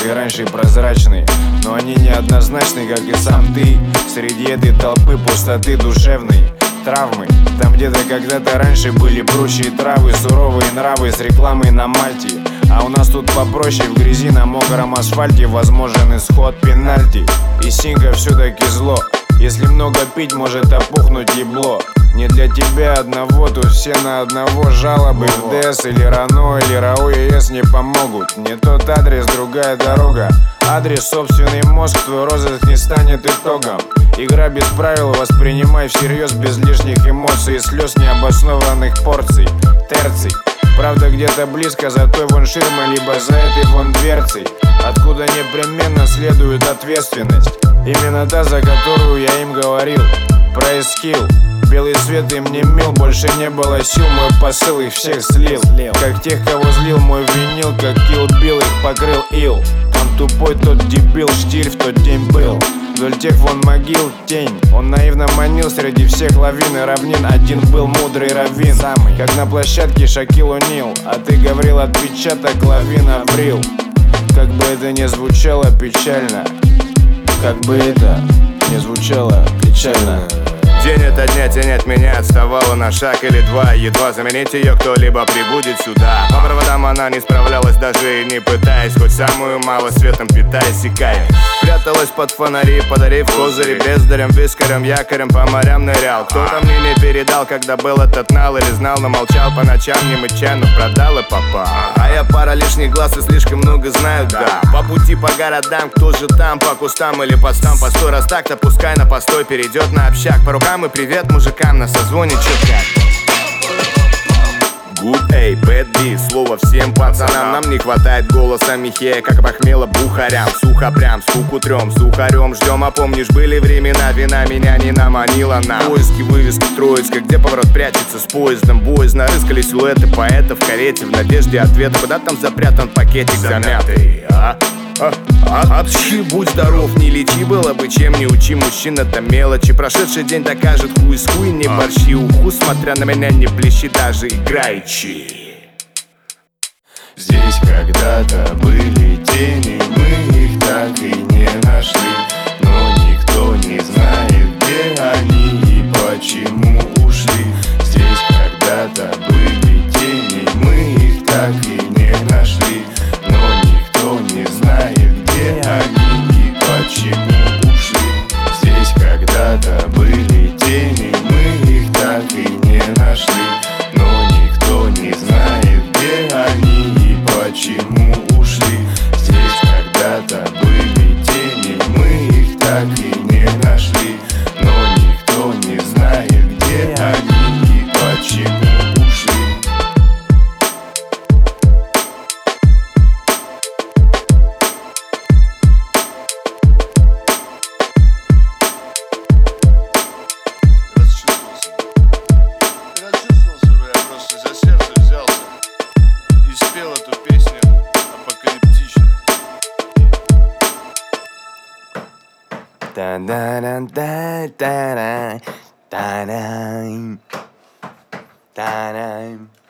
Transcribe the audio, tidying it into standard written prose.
и раньше прозрачны, но они неоднозначны, как и сам ты. Среди этой толпы пустоты душевной, травмы. Там где-то когда-то раньше были прочие травы, суровые нравы с рекламой на Мальте. А у нас тут попроще, в грязи на мокром асфальте возможен исход пенальти. И синька все-таки зло. Если много пить, может опухнуть ебло. Не для тебя одного, тут все на одного. Жалобы в ДС или РАНО или РАО ЕС не помогут. Не тот адрес, другая дорога. Адрес, собственный мозг, твой розыск не станет итогом. Игра без правил, воспринимай всерьез, без лишних эмоций и слез необоснованных порций. Терций. Правда где-то близко, за той вон ширмой, либо за этой вон дверцей, откуда непременно следует ответственность. Именно та, за которую я им говорил. Про эскил. Белый свет им не мил, больше не было сил. Мой посыл их всех слил, как тех, кого злил мой винил. Как Kill Bill их покрыл ил. Он тупой, тот дебил, штиль в тот день был. Вдоль тех вон могил тень. Он наивно манил среди всех лавин и равнин. Один был мудрый раввин, самый, как на площадке Шакил О'Нил. А ты говорил, отпечаток лавина врил. Как бы это не звучало печально, как бы это не звучало печально. День ото дня тянет меня, отставала на шаг или два. Едва заменить ее кто-либо прибудет сюда. По проводам она не справлялась, даже и не пытаясь. Хоть самую мало светом питаясь и кайф. Пряталась под фонари, подарив козыри. Бездарем, вискарем, якорем по морям нырял. Кто-то мне не передал, когда был этот нал. Или знал, но молчал по ночам, не мыча, но продал и попал. А я пара лишних глаз и слишком много знаю, да. По пути по городам, кто же там, по кустам или постам. Постой, раз так-то пускай на постой перейдет на общак. По рукам и привет мужикам на созвоне, чё как? Good A, bad B, слово всем пацанам. Нам не хватает голоса Михея, как похмело бухарям. Сухо прям, скуку трем, сухарем ждем. А помнишь, были времена, вина меня не наманила на поиски вывески Троицкой, где поворот прячется с поездом. Боязно рыскали силуэты поэтов в карете в надежде ответа. Куда там запрятан пакетик замятый, будь здоров, не лечи, было бы чем не учи. Мужчин это мелочи, прошедший день докажет хуй с хуй. Не борщи уху, смотря на меня не плещи, даже играючи. Здесь когда-то были тени, мы их так и не нашли. Но никто не знает, где они и почему ушли. Здесь когда-то были тени, мы их так и не нашли. Но никто не знает, где они и почему ушли. Здесь когда-то были тени, мы их так и не нашли. Но никто не знает, где они и почему ушли. Здесь когда-то были тени, мы их так и не нашли. Но никто не знает, где они и почему ушли. Расчувствовался бы, я просто за сердце взялся и спел эту песню апокалиптично. Та-да-да-да-да-да, та-дам, та-дам.